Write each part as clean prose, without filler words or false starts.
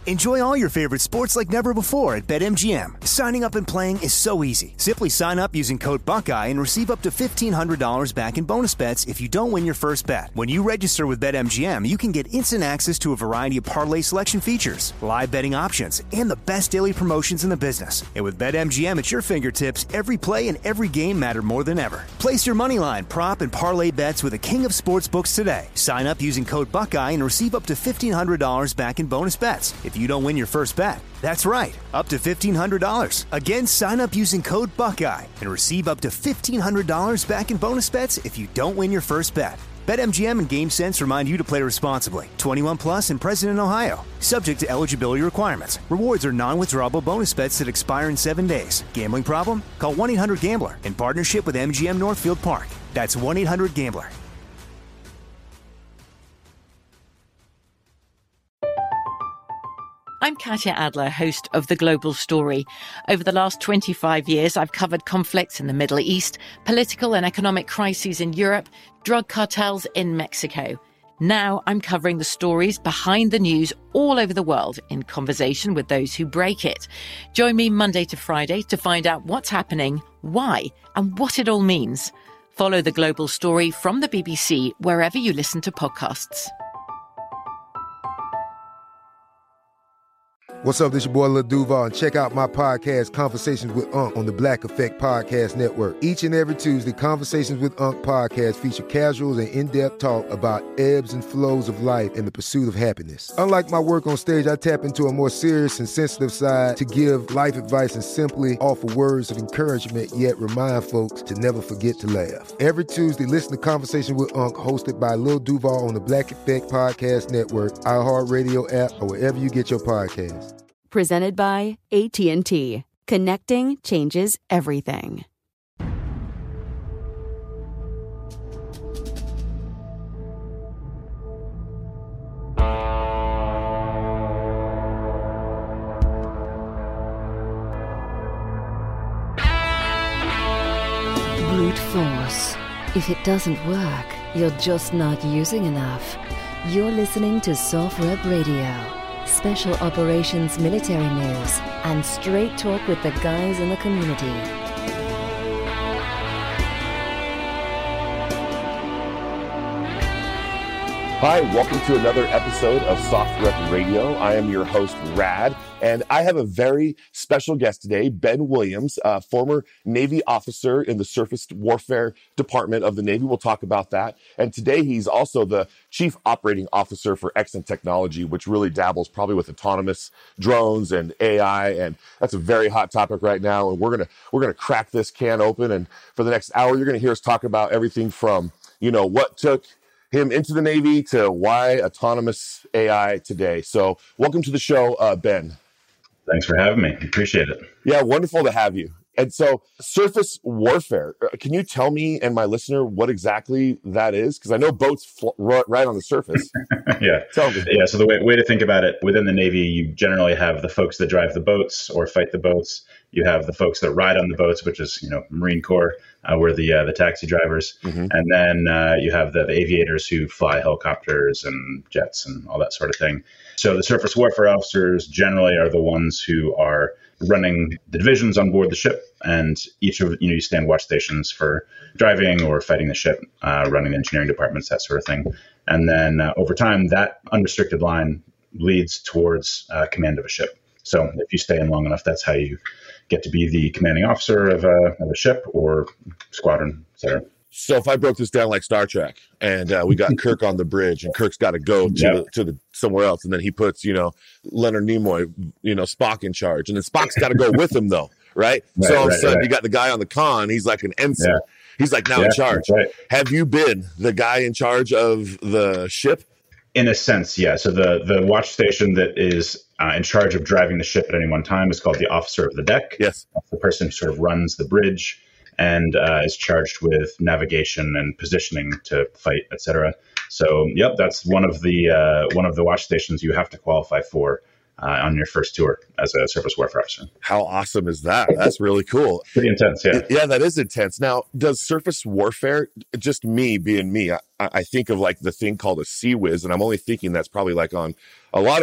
Enjoy all your favorite sports like never before at BetMGM. Signing up and playing is so easy. Simply sign up using code Buckeye and receive up to $1,500 back in bonus bets if you don't win your first bet. When you register with BetMGM, you can get instant access to a variety of parlay selection features, live betting options, and the best daily promotions in the business. And with BetMGM at your fingertips, every play and every game matter more than ever. Place your moneyline, prop, and parlay bets with the king of sportsbooks today. Sign up using code Buckeye and receive up to $1,500 back in bonus bets if you don't win your first bet. That's right, up to $1,500. Again, sign up using code Buckeye and receive up to $1,500 back in bonus bets if you don't win your first bet. BetMGM and GameSense remind you to play responsibly. 21 plus and present in Ohio. Subject to eligibility requirements. Rewards are non-withdrawable bonus bets that expire in 7 days. Gambling problem? Call 1-800-GAMBLER in partnership with MGM Northfield Park. That's 1-800-GAMBLER. I'm Katya Adler, host of The Global Story. Over the last 25 years, I've covered conflicts in the Middle East, political and economic crises in Europe, drug cartels in Mexico. Now I'm covering the stories behind the news all over the world in conversation with those who break it. Join me Monday to Friday to find out what's happening, why, and what it all means. Follow The Global Story from the BBC wherever you listen to podcasts. What's up, this your boy Lil Duval, and check out my podcast, Conversations with Unc, on the Black Effect Podcast Network. Each and every Tuesday, Conversations with Unc podcast feature casuals and in-depth talk about ebbs and flows of life and the pursuit of happiness. Unlike my work on stage, I tap into a more serious and sensitive side to give life advice and simply offer words of encouragement, yet remind folks to never forget to laugh. Every Tuesday, listen to Conversations with Unc, hosted by Lil Duval on the Black Effect Podcast Network, iHeartRadio app, or wherever you get your podcasts. Presented by AT&T. Connecting changes everything. Brute force. If it doesn't work, you're just not using enough. You're listening to Soft Rep Radio. Special operations military news and straight talk with the guys in the community. Hi, welcome to another episode of Soft Rep Radio. I am your host, Rad, and I have a very special guest today, Ben Williams, a former Navy officer in the Surface Warfare Department of the Navy. We'll talk about that. And today he's also the Chief Operating Officer for Extant Technology, which really dabbles probably with autonomous drones and AI, and that's a very hot topic right now. And we're gonna crack this can open, and for the next hour, you're gonna hear us talk about everything from, what took him into the Navy to why autonomous AI today. So welcome to the show, Ben. Thanks for having me. Appreciate it. Yeah, wonderful to have you. And so surface warfare, can you tell me and my listener what exactly that is? Because I know boats right on the surface. Yeah. Tell me. Yeah. So the way to think about it, within the Navy, you generally have the folks that drive the boats or fight the boats. You have the folks that ride on the boats, which is, Marine Corps, we're the taxi drivers. Mm-hmm. And then you have the aviators who fly helicopters and jets and all that sort of thing. So the surface warfare officers generally are the ones who are running the divisions on board the ship, and each of you stand watch stations for driving or fighting the ship, running the engineering departments, that sort of thing. And then over time, that unrestricted line leads towards command of a ship. So if you stay in long enough, that's how you get to be the commanding officer of a ship or squadron, et cetera. So if I broke this down like Star Trek, and we got Kirk on the bridge, and Kirk's got to go to somewhere else, and then he puts Leonard Nimoy, Spock in charge, and then Spock's got to go with him though, right? So all of a sudden you got the guy on the con, he's like an ensign, he's like now in charge. Right. Have you been the guy in charge of the ship? In a sense, yeah. So the watch station that is in charge of driving the ship at any one time is called the officer of the deck. Yes, that's the person who sort of runs the bridge and is charged with navigation and positioning to fight, etc. So, yep, that's one of the watch stations you have to qualify for on your first tour as a surface warfare officer. How awesome is that? That's really cool. Pretty intense, yeah. Yeah, that is intense. Now, does surface warfare, just me being me, I think of like the thing called a Sea Whiz, and I'm only thinking that's probably like on a lot of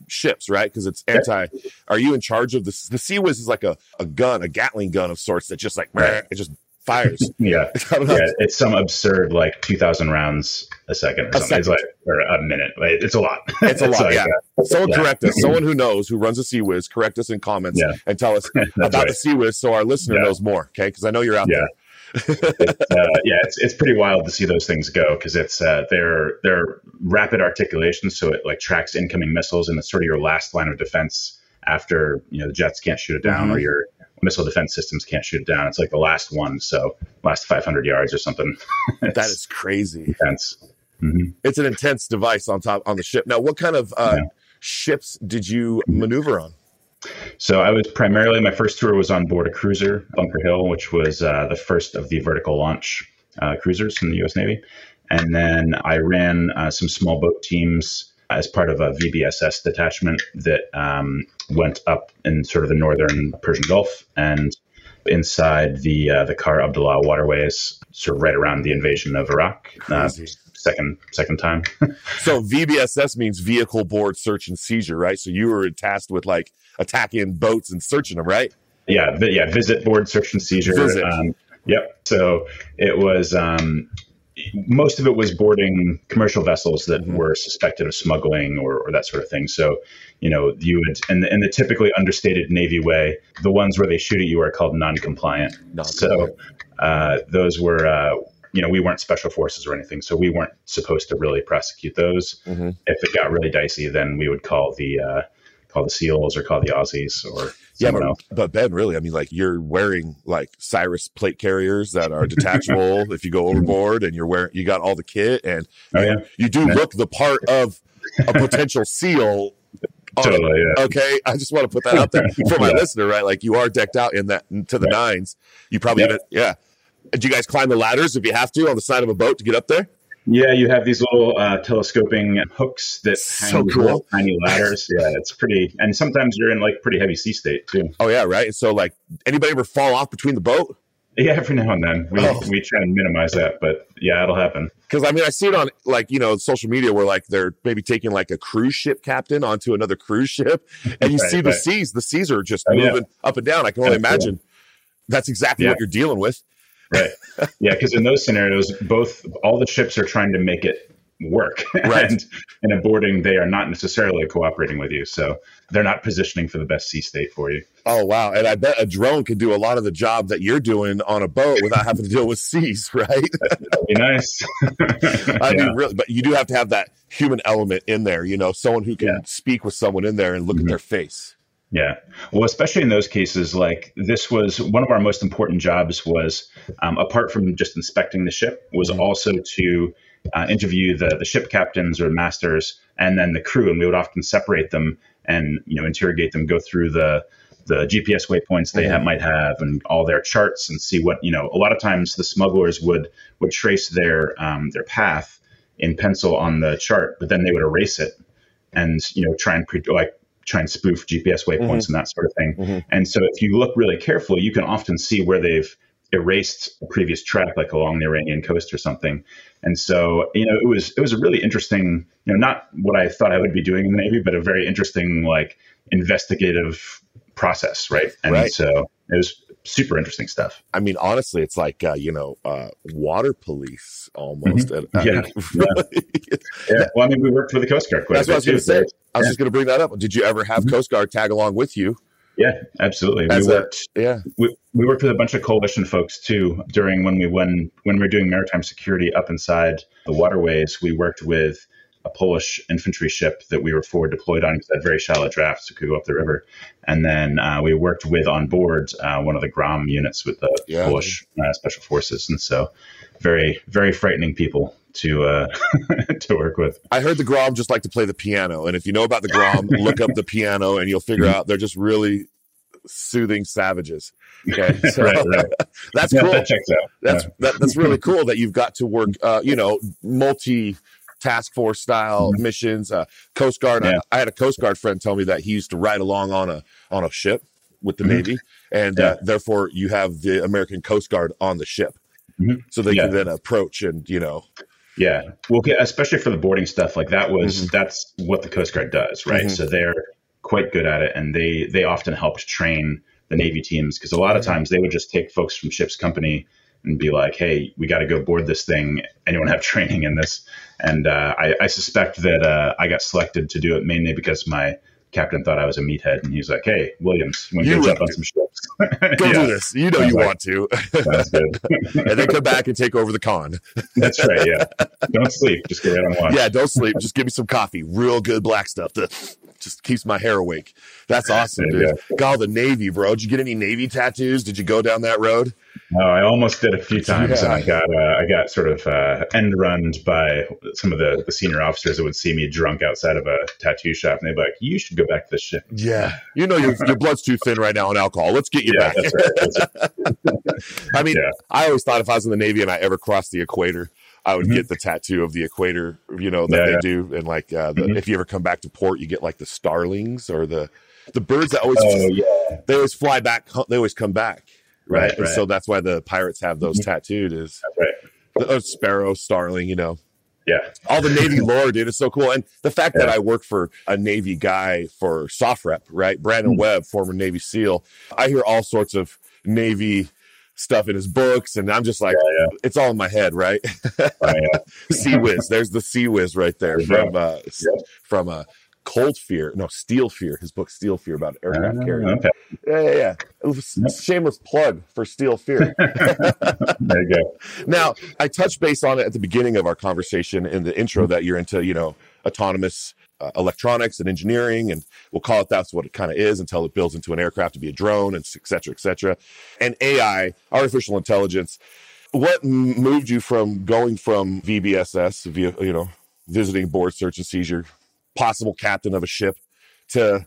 ships, right? Because it's are you in charge of the Sea Whiz is like a gun, a Gatling gun of sorts that just like, it just fires. Yeah. It's some absurd, like 2,000 rounds a second or something. It's like, or a minute. It's a lot. It's a lot. Like, Someone correct us. Someone who knows, who runs a Sea Whiz, correct us in comments and tell us about the Sea Whiz so our listener knows more. Okay. Because I know you're out there. It's pretty wild to see those things go, because it's they're rapid articulation, so it like tracks incoming missiles, and it's sort of your last line of defense after the jets can't shoot it down or your missile defense systems can't shoot it down. It's like the last one, so last 500 yards or something. That is crazy. Intense. It's an intense device on the ship. Now, what kind of ships did you maneuver on? So I was primarily, my first tour was on board a cruiser, Bunker Hill, which was the first of the vertical launch cruisers in the U.S. Navy. And then I ran some small boat teams as part of a VBSS detachment that went up in sort of the northern Persian Gulf and inside the Khar Abdullah waterways, sort of right around the invasion of Iraq. Second time. So VBSS means vehicle board search and seizure, right? So you were tasked with like attacking boats and searching them, right? Yeah. Visit, board, search and seizure. Yep. So it was, most of it was boarding commercial vessels that were suspected of smuggling or that sort of thing. So, you would, in the typically understated Navy way, the ones where they shoot at you are called non-compliant. So those were, we weren't special forces or anything, so we weren't supposed to really prosecute those. If it got really dicey, then we would call the SEALs or call the Aussies or someone else. But Ben, really, I mean, like you're wearing like Cyrus plate carriers that are detachable if you go overboard, and you got all the kit, and you do look the part of a potential SEAL. Totally. Yeah. Okay, I just want to put that out there for my listener, right? Like you are decked out in that to the nines. You probably Do you guys climb the ladders if you have to on the side of a boat to get up there? Yeah, you have these little telescoping hooks that hang little tiny ladders. Yeah, it's pretty. And sometimes you're in like pretty heavy sea state too. Oh yeah, right. So like, anybody ever fall off between the boat? Yeah, every now and then we try and minimize that, but yeah, it'll happen. Because I mean, I see it on like social media where like they're maybe taking like a cruise ship captain onto another cruise ship, and you see the seas. The seas are just moving up and down. I can only imagine that's exactly what you're dealing with. Right. Yeah, because in those scenarios, all the ships are trying to make it work. Right. And in boarding, they are not necessarily cooperating with you. So they're not positioning for the best sea state for you. Oh, wow. And I bet a drone can do a lot of the job that you're doing on a boat without having to deal with seas, right? That'd be nice. I mean, really, but you do have to have that human element in there, someone who can speak with someone in there and look at their face. Yeah. Well, especially in those cases, like this was one of our most important jobs was, apart from just inspecting the ship, was also to interview the ship captains or masters and then the crew. And we would often separate them and, interrogate them, go through the GPS waypoints they might have and all their charts and see what, a lot of times the smugglers would trace their path in pencil on the chart, but then they would erase it and, try and spoof GPS waypoints and that sort of thing. And so if you look really carefully, you can often see where they've erased a previous track, like along the Iranian coast or something. And so, it was a really interesting, not what I thought I would be doing in the Navy, but a very interesting, like investigative process. Right. And so it was super interesting stuff. I mean, honestly, it's like, water police almost. Yeah. Well, I mean, we worked for the Coast Guard. That's what I was going to say. I was just going to bring that up. Did you ever have Coast Guard tag along with you? Yeah, absolutely. We worked with a bunch of coalition folks too during when we were doing maritime security up inside the waterways. We worked with a Polish infantry ship that we were forward deployed on because it had very shallow drafts, so it could go up the river. And then we worked with on board one of the Grom units with the Polish special forces. And so very, very frightening people to work with. I heard the Grom just like to play the piano. And if you know about the Grom, look up the piano and you'll figure out they're just really soothing savages. Okay. So right. That's cool. That checks out. That's really cool that you've got to work, multi task force style missions, Coast Guard. I had a Coast Guard friend tell me that he used to ride along on a ship with the Navy, and therefore you have the American Coast Guard on the ship, so they can then approach and Yeah. Well, especially for the boarding stuff, like that's what the Coast Guard does, right? So they're quite good at it, and they often helped train the Navy teams, because a lot of times they would just take folks from ship's company and be like, hey, we got to go board this thing. Anyone have training in this? And I suspect that I got selected to do it mainly because my captain thought I was a meathead, and he's like, hey, Williams, when you jump on some ships, go do this. You know, you want to. That's good. And then come back and take over the con. That's right. Yeah. Don't sleep. Just get right on watch. Yeah. Don't sleep. Just give me some coffee. Real good black stuff that just keeps my hair awake. That's awesome, dude. God, the Navy, bro. Did you get any Navy tattoos? Did you go down that road? No, I almost did a few times, and I got sort of end runned by some of the senior officers that would see me drunk outside of a tattoo shop, and they'd be like, "You should go back to this ship." Yeah, you know your blood's too thin right now on alcohol. Let's get you back. That's right. I mean, I always thought if I was in the Navy and I ever crossed the equator, I would get the tattoo of the equator, that they do, and like if you ever come back to port, you get like the starlings or the birds that always they always fly back. They always come back. Right. And so that's why the pirates have those tattooed is the sparrow, starling, Yeah. All the Navy lore, dude. It's so cool. And the fact that I work for a Navy guy for SOFREP, right? Brandon Webb, former Navy SEAL. I hear all sorts of Navy stuff in his books, and I'm just like, it's all in my head, right? Sea Whiz. There's the Sea Whiz right there from Cold Fear, Steel Fear, his book Steel Fear about aircraft carrier. Yeah. Shameless plug for Steel Fear. There you go. Now, I touched base on it at the beginning of our conversation in the intro that you're into, autonomous electronics and engineering, and we'll call it that's what it kind of is until it builds into an aircraft to be a drone, and et cetera, et cetera. And AI, artificial intelligence. What moved you from going from VBSS, visiting board search and seizure, possible captain of a ship, to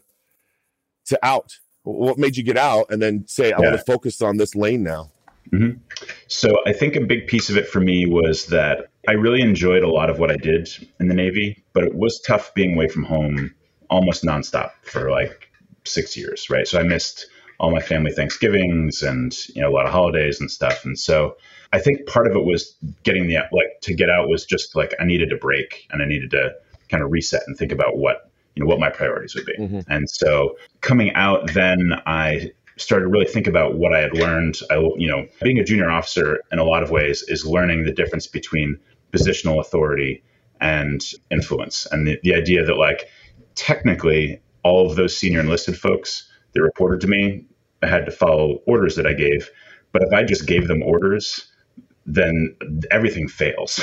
out? What made you get out and then say, I want to focus on this lane now? Mm-hmm. So I think a big piece of it for me was that I really enjoyed a lot of what I did in the Navy, but it was tough being away from home almost nonstop for like 6 years, right? So I missed all my family Thanksgivings and, a lot of holidays and stuff. And so I think part of it was getting to get out was just like, I needed a break, and I needed to kind of reset and think about what my priorities would be. Mm-hmm. And so coming out, then I started to really think about what I had learned. Being a junior officer in a lot of ways is learning the difference between positional authority and influence. And the idea that like, technically all of those senior enlisted folks that reported to me, I had to follow orders that I gave. But if I just gave them orders, then everything fails.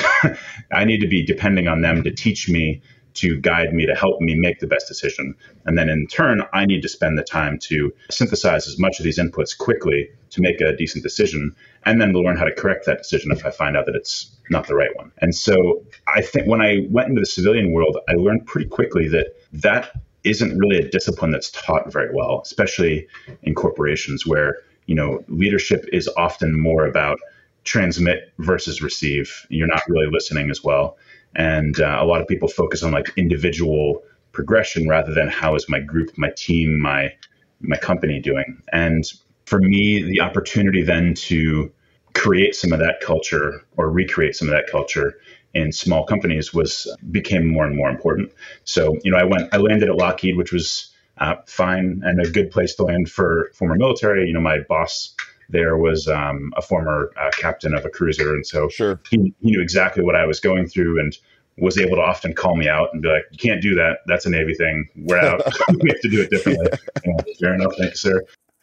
I need to be depending on them to teach me, to guide me, to help me make the best decision. And then in turn, I need to spend the time to synthesize as much of these inputs quickly to make a decent decision, and then to learn how to correct that decision if I find out that it's not the right one. And so I think when I went into the civilian world, I learned pretty quickly that isn't really a discipline that's taught very well, especially in corporations where, leadership is often more about transmit versus receive. You're not really listening as well. And a lot of people focus on like individual progression rather than how is my group, my team, my company doing. And for me, the opportunity then to create some of that culture or recreate some of that culture in small companies became more and more important. So, I landed at Lockheed, which was fine and a good place to land for former military. My boss there was a former captain of a cruiser. And so he knew exactly what I was going through and was able to often call me out and be like, you can't do that. That's a Navy thing. We're out. We have to do it differently. Fair enough. Thank you, sir.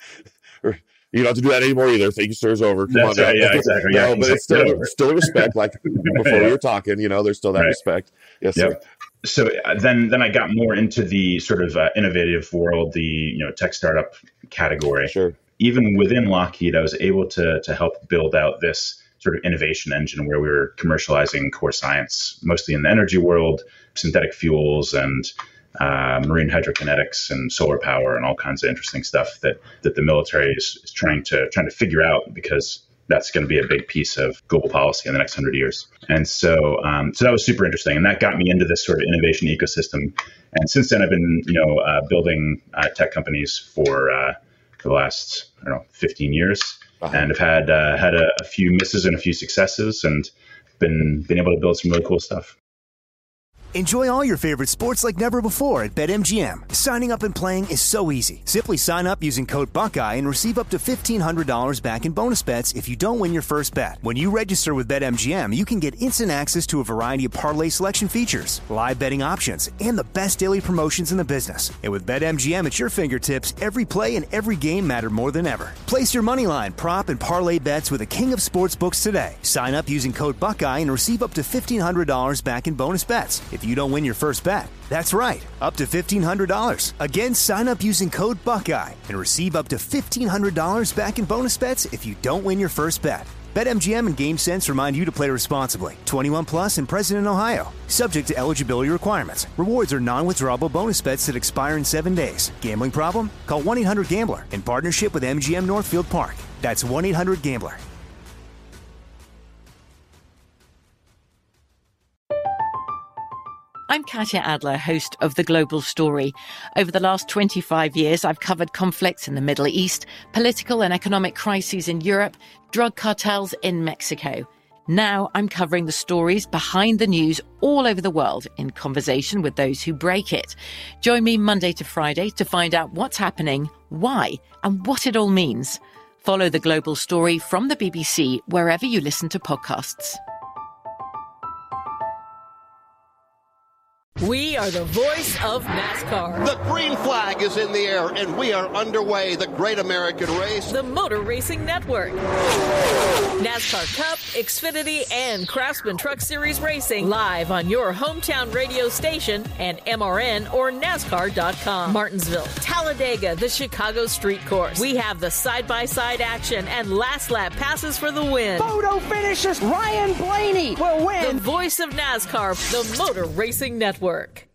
You don't have to do that anymore either. Thank you, sir, is over. Come That's on right. now. Yeah, exactly. No, but it's still respect. Like before we were talking, there's still that respect. Yes, sir. So then I got more into the sort of innovative world, the tech startup category. Sure. Even within Lockheed, I was able to help build out this sort of innovation engine where we were commercializing core science, mostly in the energy world, synthetic fuels and marine hydrokinetics and solar power and all kinds of interesting stuff that the military is trying to figure out, because that's going to be a big piece of global policy in the next 100 years. And so that was super interesting. And that got me into this sort of innovation ecosystem. And since then, I've been, building tech companies for the last, 15 years. And I've had a few misses and a few successes. And been able to build some really cool stuff. Enjoy all your favorite sports like never before at BetMGM. Signing up and playing is so easy. Simply sign up using code Buckeye and receive up to $1,500 back in bonus bets if you don't win your first bet. When you register with BetMGM, you can get instant access to a variety of parlay selection features, live betting options, and the best daily promotions in the business. And with BetMGM at your fingertips, every play and every game matter more than ever. Place your moneyline, prop, and parlay bets with the king of sportsbooks today. Sign up using code Buckeye and receive up to $1,500 back in bonus bets if you don't win your first bet. That's right, up to $1,500. Again, sign up using code Buckeye and receive up to $1,500 back in bonus bets if you don't win your first bet. BetMGM and GameSense remind you to play responsibly. 21 plus and present in Ohio. Subject to eligibility requirements. Rewards are non-withdrawable bonus bets that expire in 7 days. Gambling problem? Call 1-800-GAMBLER in partnership with MGM Northfield Park. That's 1-800-GAMBLER. I'm Katya Adler, host of The Global Story. Over the last 25 years, I've covered conflicts in the Middle East, political and economic crises in Europe, drug cartels in Mexico. Now I'm covering the stories behind the news all over the world in conversation with those who break it. Join me Monday to Friday to find out what's happening, why, and what it all means. Follow The Global Story from the BBC wherever you listen to podcasts. We are the voice of NASCAR. The green flag is in the air, and we are underway. The Great American Race. The Motor Racing Network. NASCAR Cup, Xfinity, and Craftsman Truck Series Racing live on your hometown radio station and MRN or NASCAR.com. Martinsville, Talladega, the Chicago Street Course. We have the side-by-side action and last lap passes for the win. Photo finishes. Ryan Blaney will win. The voice of NASCAR, the Motor Racing Network.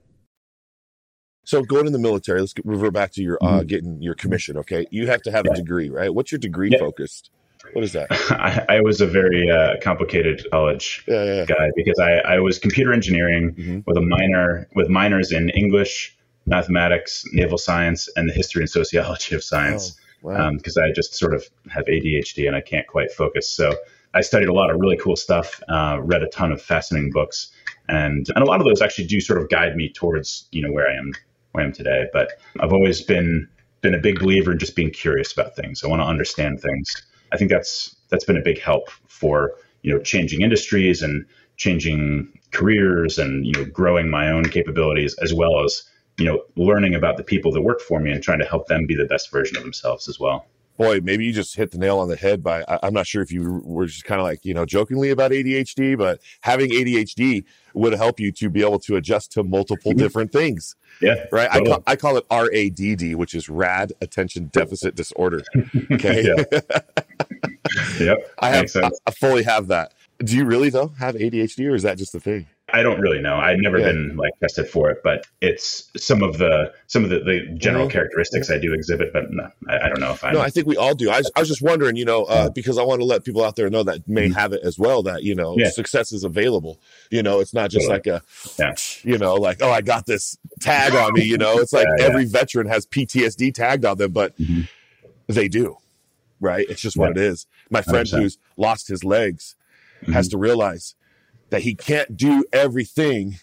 So going in the military, let's revert back to your getting your commission, okay? You have to have a degree, right? What's your degree focused? What is that? I was a very complicated college guy because I was computer engineering with minors in English, mathematics, naval science, and the history and sociology of science. Oh, wow. Because I just sort of have ADHD and I can't quite focus. So I studied a lot of really cool stuff, read a ton of fascinating books. And a lot of those actually do sort of guide me towards, where I am today. But I've always been a big believer in just being curious about things. I want to understand things. I think that's been a big help for, changing industries and changing careers and, growing my own capabilities, as well as, learning about the people that work for me and trying to help them be the best version of themselves as well. Boy, maybe you just hit the nail on the head by, I'm not sure if you were just kind of like, jokingly about ADHD, but having ADHD would help you to be able to adjust to multiple different things. Yeah. Right. Totally. I call it RADD, which is Rad Attention Deficit Disorder. Okay. Yep. I fully have that. Do you really though have ADHD, or is that just the thing? I don't really know. I've never been tested for it, but it's some of the general characteristics I do exhibit, but no, I don't know if I know. I think we all do. I was just wondering, because I want to let people out there know that may have it as well, that, success is available. It's not just like oh, I got this tag on me, it's like every veteran has PTSD tagged on them, but they do, right? It's just what it is. My friend 100%. Who's lost his legs has to realize that he can't do everything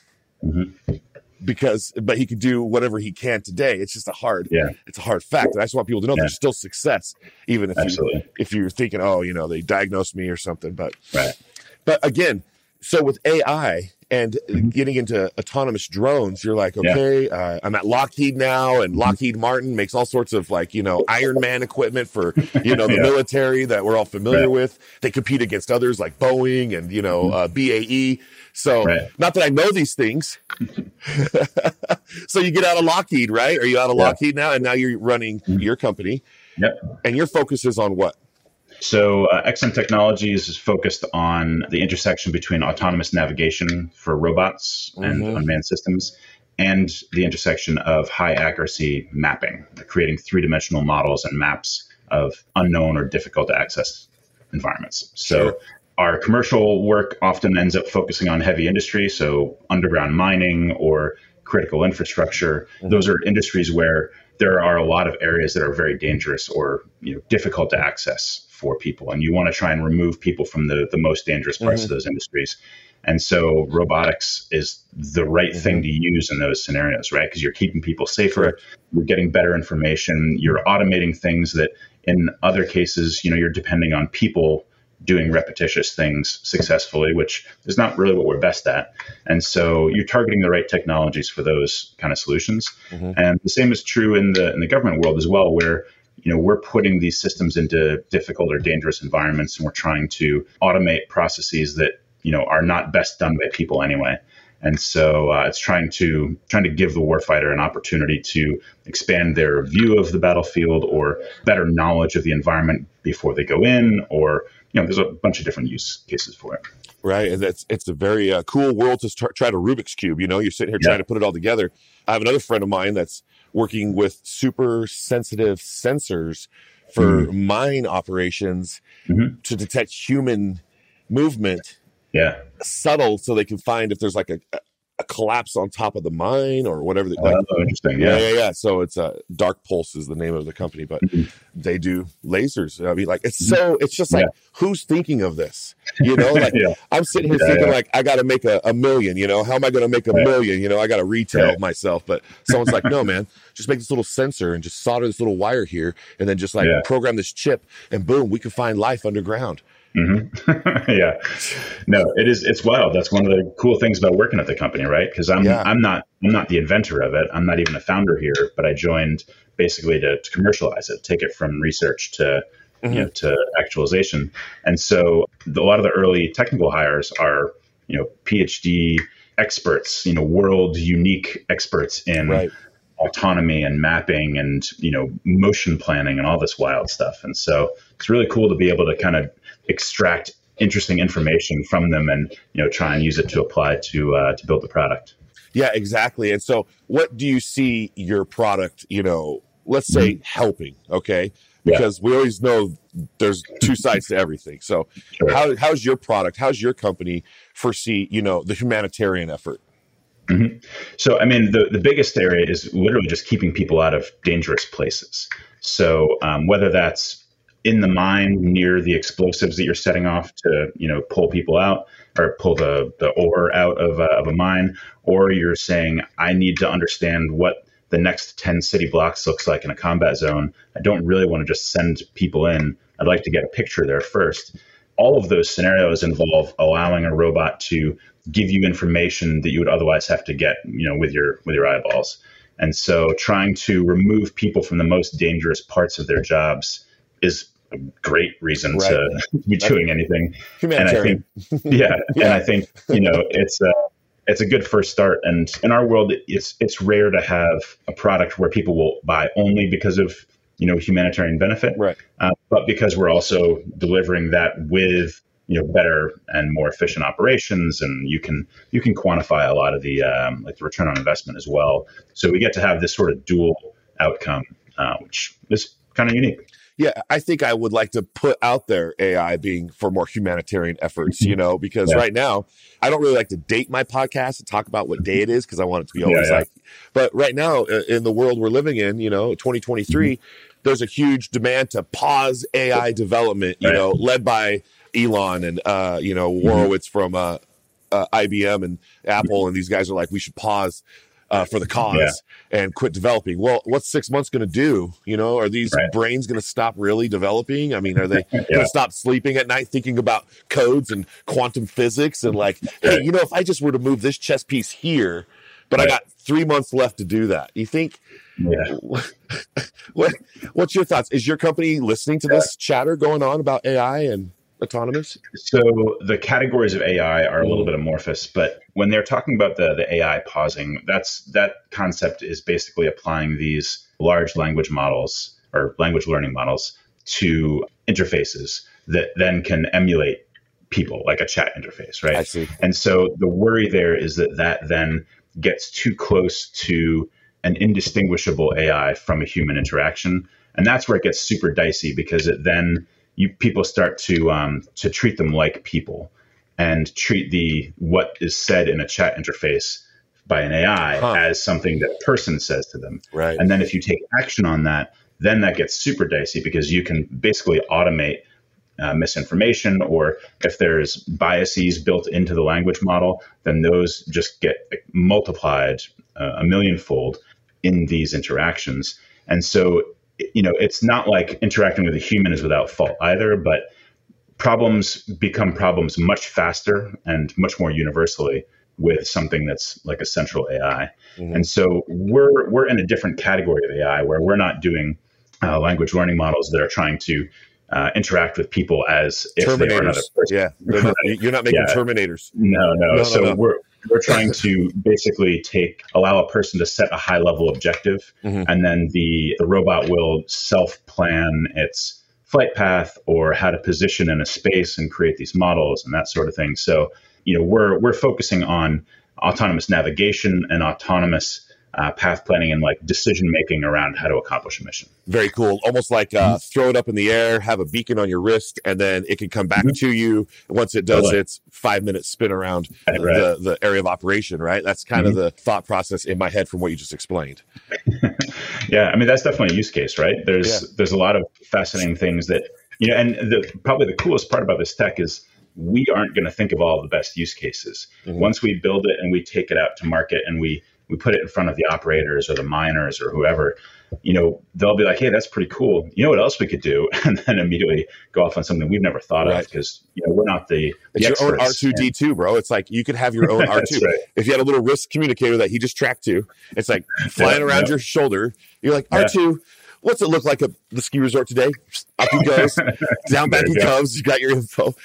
but he can do whatever he can today. It's just it's a hard fact. And I just want people to know there's still success, even if you're thinking, they diagnosed me or something. But again, so with AI and getting into autonomous drones, you're like, okay, I'm at Lockheed now, and Lockheed Martin makes all sorts of Iron Man equipment for, the military that we're all familiar with. They compete against others like Boeing and, BAE. So not that I know these things. So you get out of Lockheed, right? Are you out of Lockheed now? And now you're running your company. Yep. And your focus is on what? So XM Technologies is focused on the intersection between autonomous navigation for robots and unmanned systems and the intersection of high accuracy mapping, creating three-dimensional models and maps of unknown or difficult to access environments. So our commercial work often ends up focusing on heavy industry, so underground mining or critical infrastructure. Those are industries where there are a lot of areas that are very dangerous or difficult to access for people, and you want to try and remove people from the most dangerous parts of those industries. And so robotics is the right thing to use in those scenarios, right? Because you're keeping people safer, you're getting better information, you're automating things that in other cases, you're depending on people doing repetitious things successfully, which is not really what we're best at. And so you're targeting the right technologies for those kind of solutions. And the same is true in the government world as well, where we're putting these systems into difficult or dangerous environments, and we're trying to automate processes that are not best done by people anyway. And so it's trying to give the warfighter an opportunity to expand their view of the battlefield or better knowledge of the environment before they go in, or there's a bunch of different use cases for it. Right. And it's a very cool world to try to Rubik's Cube. You're sitting here trying to put it all together. I have another friend of mine that's working with super sensitive sensors for mine operations to detect human movement. Yeah. Subtle, so they can find if there's like a collapse on top of the mine or whatever. Interesting. Yeah. So it's Dark Pulse is the name of the company, but they do lasers. I mean, like it's just like who's thinking of this? I'm sitting here thinking like I got to make a million. How am I going to make a million? I got to retail myself, but someone's like, no, man, just make this little sensor and just solder this little wire here, and then just program this chip, and boom, we can find life underground. Yeah, no, it's wild. That's one of the cool things about working at the company, right? Because I'm not the inventor of it. I'm not even a founder here, but I joined basically to commercialize it, take it from research to to actualization. And so a lot of the early technical hires are PhD experts, world unique experts in autonomy and mapping and motion planning and all this wild stuff. And so it's really cool to be able to kind of extract interesting information from them and try and use it to apply to build the product. Yeah, exactly. And so what do you see your product let's say helping? Okay, because we always know there's two sides to everything. So how's your product, how's your company foresee the humanitarian effort? So I mean, the biggest area is literally just keeping people out of dangerous places. So whether that's in the mine near the explosives that you're setting off to, pull people out or pull the ore out of a mine, or you're saying, I need to understand what the next 10 city blocks looks like in a combat zone. I don't really want to just send people in. I'd like to get a picture there first. All of those scenarios involve allowing a robot to give you information that you would otherwise have to get, with your eyeballs. And so trying to remove people from the most dangerous parts of their jobs is a great reason to be doing anything. And I think, and I think, it's a good first start. And in our world, it's rare to have a product where people will buy only because of, humanitarian benefit, but because we're also delivering that with, better and more efficient operations, and you can quantify a lot of the the return on investment as well. So we get to have this sort of dual outcome, which is kind of unique. Yeah, I think I would like to put out there AI being for more humanitarian efforts, because right now I don't really like to date my podcast and talk about what day it is because I want it to be always but right now in the world we're living in, 2023, there's a huge demand to pause AI development, led by Elon and, Horowitz from IBM and Apple. And these guys are like, we should pause for the cause and quit developing. Well, what's 6 months going to do? Are these brains going to stop really developing? I mean, are they going to stop sleeping at night thinking about codes and quantum physics and like, hey, if I just were to move this chess piece here, but I got 3 months left to do that. You think, what's your thoughts? Is your company listening to this chatter going on about AI and autonomous? So the categories of AI are a little bit amorphous, but when they're talking about the AI pausing, that concept is basically applying these large language models or language learning models to interfaces that then can emulate people, like a chat interface, right? I see. And so the worry there is that then gets too close to an indistinguishable AI from a human interaction. And that's where it gets super dicey, because it then people start to treat them like people and treat what is said in a chat interface by an AI as something that a person says to them. Right. And then if you take action on that, then that gets super dicey, because you can basically automate misinformation, or if there's biases built into the language model, then those just get multiplied a millionfold in these interactions. And so, it's not like interacting with a human is without fault either, but problems become problems much faster and much more universally with something that's like a central AI. Mm-hmm. And so we're in a different category of AI where we're not doing language learning models that are trying to interact with people as if they were another person. Yeah, you're not making Terminators. No. So we're trying to basically allow a person to set a high level objective, mm-hmm. and then the robot will self-plan its flight path or how to position in a space and create these models and that sort of thing. So, we're focusing on autonomous navigation and autonomous path planning and like decision making around how to accomplish a mission. Very cool. Almost like throw it up in the air, have a beacon on your wrist, and then it can come back to you. Once it does its 5-minute spin around the area of operation, right? That's kind of the thought process in my head from what you just explained. Yeah, I mean, that's definitely a use case, right? There's a lot of fascinating things that, and probably the coolest part about this tech is we aren't going to think of all the best use cases. Mm-hmm. Once we build it and we take it out to market and we put it in front of the operators or the miners or whoever, they'll be like, hey, that's pretty cool. You know what else we could do? And then immediately go off on something we've never thought of because, we're not the It's your own R2-D2, bro. It's like you could have your own R2. Right. If you had a little wrist communicator that he just tracked to, it's like flying around your shoulder. You're like, R2, what's it look like at the ski resort today? Up he goes, down back he comes. You got your info.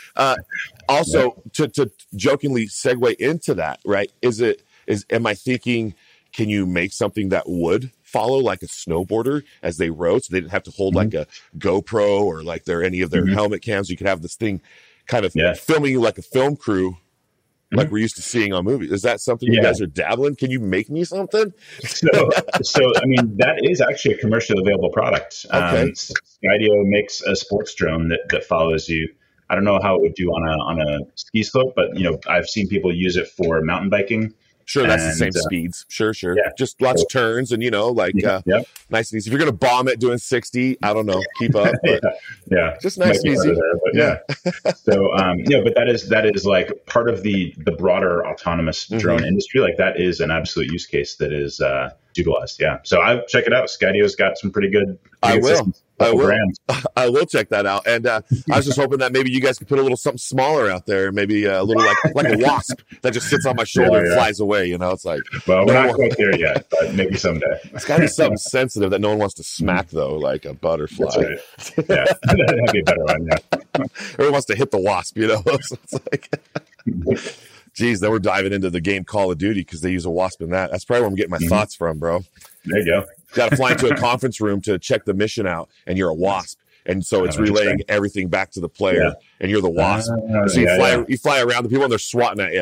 Also, to jokingly segue into that, right? Am I thinking, can you make something that would follow like a snowboarder as they rode, so they didn't have to hold like a GoPro or like any of their helmet cams? You could have this thing kind of filming you like a film crew, like we're used to seeing on movies. Is that something you guys are dabbling? Can you make me something? So I mean, that is actually a commercially available product. Okay. Skydio makes a sports drone that follows you. I don't know how it would do on a ski slope, but I've seen people use it for mountain biking. Sure, that's the same speeds. Sure. Yeah. Just lots of turns and, nice and easy. If you're going to bomb it doing 60, I don't know, keep up. But just nice and easy. There, but So, but that is like part of the broader autonomous drone industry. Like that is an absolute use case that is utilized. Yeah. So I check it out. Skydio's got some pretty good systems. I will check that out. And I was just hoping that maybe you guys could put a little something smaller out there, maybe a little like a wasp that just sits on my shoulder and flies away. It's like, well, we're not quite there yet, but maybe someday. It's got to be something sensitive that no one wants to smack, though, like a butterfly. That's right. Yeah, that'd be a better one. Yeah. Everyone wants to hit the wasp, So it's like, geez, then we're diving into the game Call of Duty because they use a wasp in that. That's probably where I'm getting my thoughts from, bro. There you go. Got to fly into a conference room to check the mission out, and you're a wasp. And so it's relaying everything back to the player, and you're the wasp. So you fly around the people, and they're swatting at you.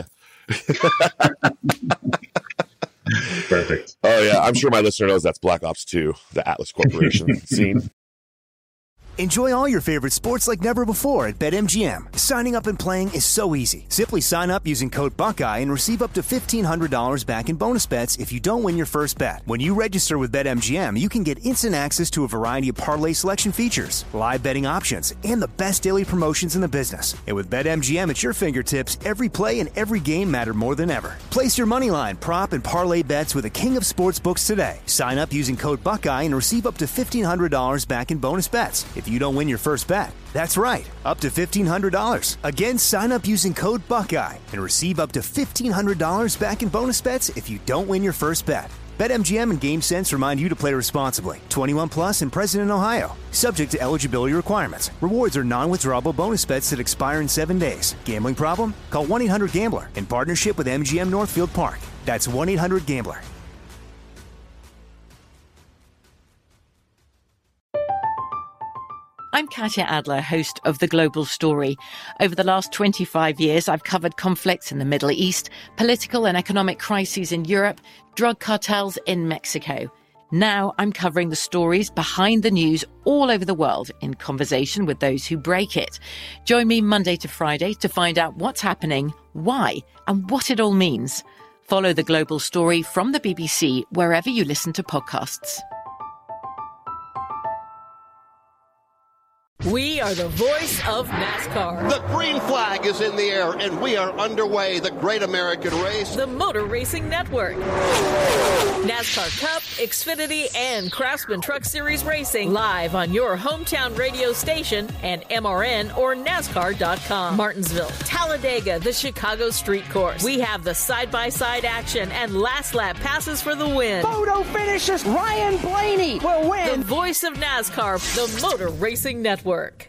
Perfect. Oh, yeah. I'm sure my listener knows that's Black Ops 2, the Atlas Corporation scene. Enjoy all your favorite sports like never before at BetMGM. Signing up and playing is so easy. Simply sign up using code Buckeye and receive up to $1,500 back in bonus bets if you don't win your first bet. When you register with BetMGM, you can get instant access to a variety of parlay selection features, live betting options, and the best daily promotions in the business. And with BetMGM at your fingertips, every play and every game matter more than ever. Place your moneyline, prop, and parlay bets with the king of sportsbooks today. Sign up using code Buckeye and receive up to $1,500 back in bonus bets if you don't win your first bet. That's right, up to $1,500. Again, sign up using code Buckeye and receive up to $1,500 back in bonus bets if you don't win your first bet. BetMGM and GameSense remind you to play responsibly. 21 plus and present in Ohio. Subject to eligibility requirements. Rewards are non-withdrawable bonus bets that expire in 7 days. Gambling problem? Call 1-800-GAMBLER in partnership with MGM Northfield Park. That's 1-800-GAMBLER. I'm Katya Adler, host of The Global Story. Over the last 25 years, I've covered conflicts in the Middle East, political and economic crises in Europe, drug cartels in Mexico. Now I'm covering the stories behind the news all over the world in conversation with those who break it. Join me Monday to Friday to find out what's happening, why, and what it all means. Follow The Global Story from the BBC wherever you listen to podcasts. We are the voice of NASCAR. The green flag is in the air, and we are underway. The Great American Race. The Motor Racing Network. NASCAR Cup, Xfinity, and Craftsman Truck Series Racing live on your hometown radio station and MRN or NASCAR.com. Martinsville, Talladega, the Chicago Street Course. We have the side-by-side action and last lap passes for the win. Photo finishes. Ryan Blaney will win. The voice of NASCAR, the Motor Racing Network.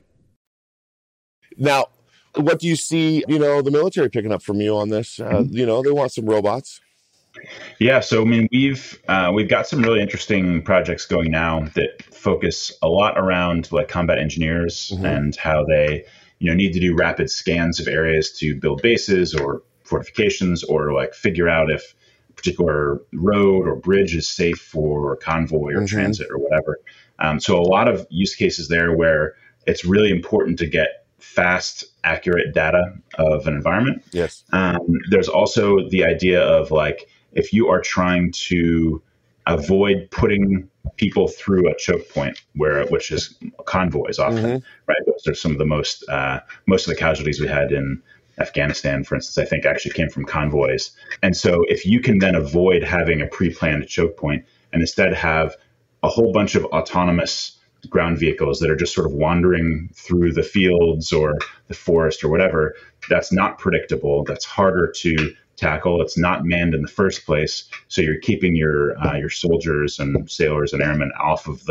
Now, what do you see, the military picking up from you on this? They want some robots. Yeah, so I mean, we've got some really interesting projects going now that focus a lot around like combat engineers and how they, need to do rapid scans of areas to build bases or fortifications or like figure out if a particular road or bridge is safe for convoy or transit or whatever. So a lot of use cases there where it's really important to get fast, accurate data of an environment. Yes. There's also the idea of like, if you are trying to avoid putting people through a choke point, which is convoys often, right? Those are some of the most of the casualties we had in Afghanistan, for instance, I think actually came from convoys. And so if you can then avoid having a pre-planned choke point and instead have a whole bunch of autonomous ground vehicles that are just sort of wandering through the fields or the forest or whatever, that's not predictable. That's harder to tackle. It's not manned in the first place. So you're keeping your soldiers and sailors and airmen off of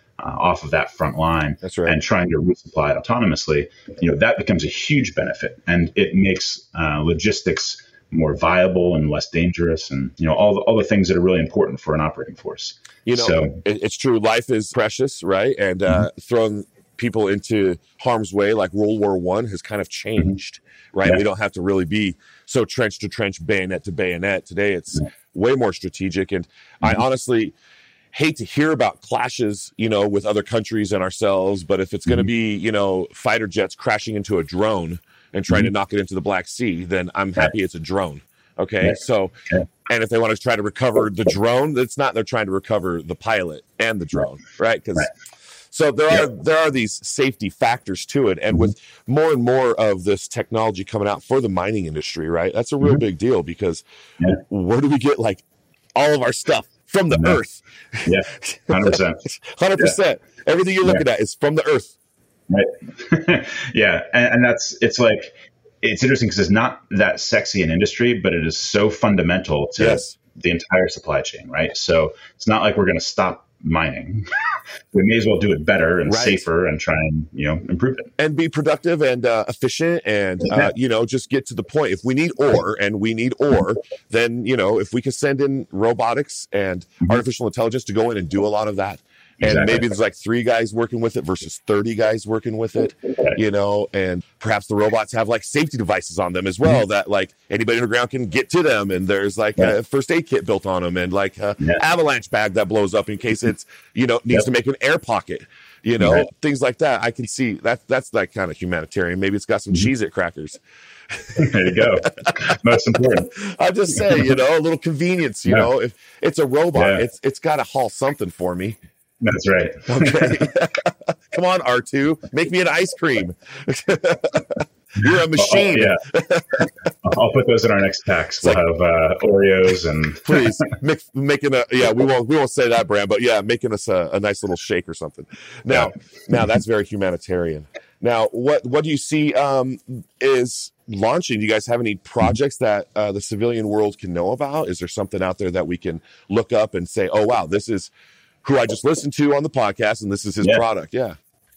that front line. That's right. And trying to resupply autonomously, that becomes a huge benefit, and it makes logistics more viable and less dangerous, and all the things that are really important for an operating force. It's true. Life is precious, right? And throwing people into harm's way, like World War I, has kind of changed, right? Yeah. We don't have to really be so trench to trench, bayonet to bayonet. Today, it's way more strategic, and I honestly hate to hear about clashes, with other countries and ourselves. But if it's going to be, fighter jets crashing into a drone and trying to knock it into the Black Sea, then I'm happy it's a drone. Okay. So, and if they want to try to recover the drone, they're trying to recover the pilot and the drone, right? So there are these safety factors to it. And with more and more of this technology coming out for the mining industry, right? That's a real big deal, because where do we get like all of our stuff? From the earth. Yeah, 100%. 100%. Everything you're looking at is from the earth. Right. Yeah. And it's interesting because it's not that sexy an industry, but it is so fundamental to the entire supply chain, right? So it's not like we're going to stop mining. We may as well do it better and safer and try and, improve it. And be productive and efficient and, just get to the point. If we need ore, then, if we can send in robotics and artificial intelligence to go in and do a lot of that. And maybe there's like 3 guys working with it versus 30 guys working with it, and perhaps the robots have like safety devices on them as well that like anybody underground can get to them. And there's like a first aid kit built on them and like a avalanche bag that blows up in case it's, needs to make an air pocket, things like that. I can see that's like kind of humanitarian. Maybe it's got some Cheez-It crackers. There you go. Most important. I'll just say, a little convenience, if it's a robot, it's got to haul something for me. That's right. Okay. Come on, R2. Make me an ice cream. You're a machine. I'll put those in our next packs. We'll have Oreos and please making we won't say that brand, but making us a nice little shake or something. Now that's very humanitarian. Now, what do you see is launching? Do you guys have any projects that the civilian world can know about? Is there something out there that we can look up and say, oh wow, this is who I just listened to on the podcast, and this is his product? Yeah.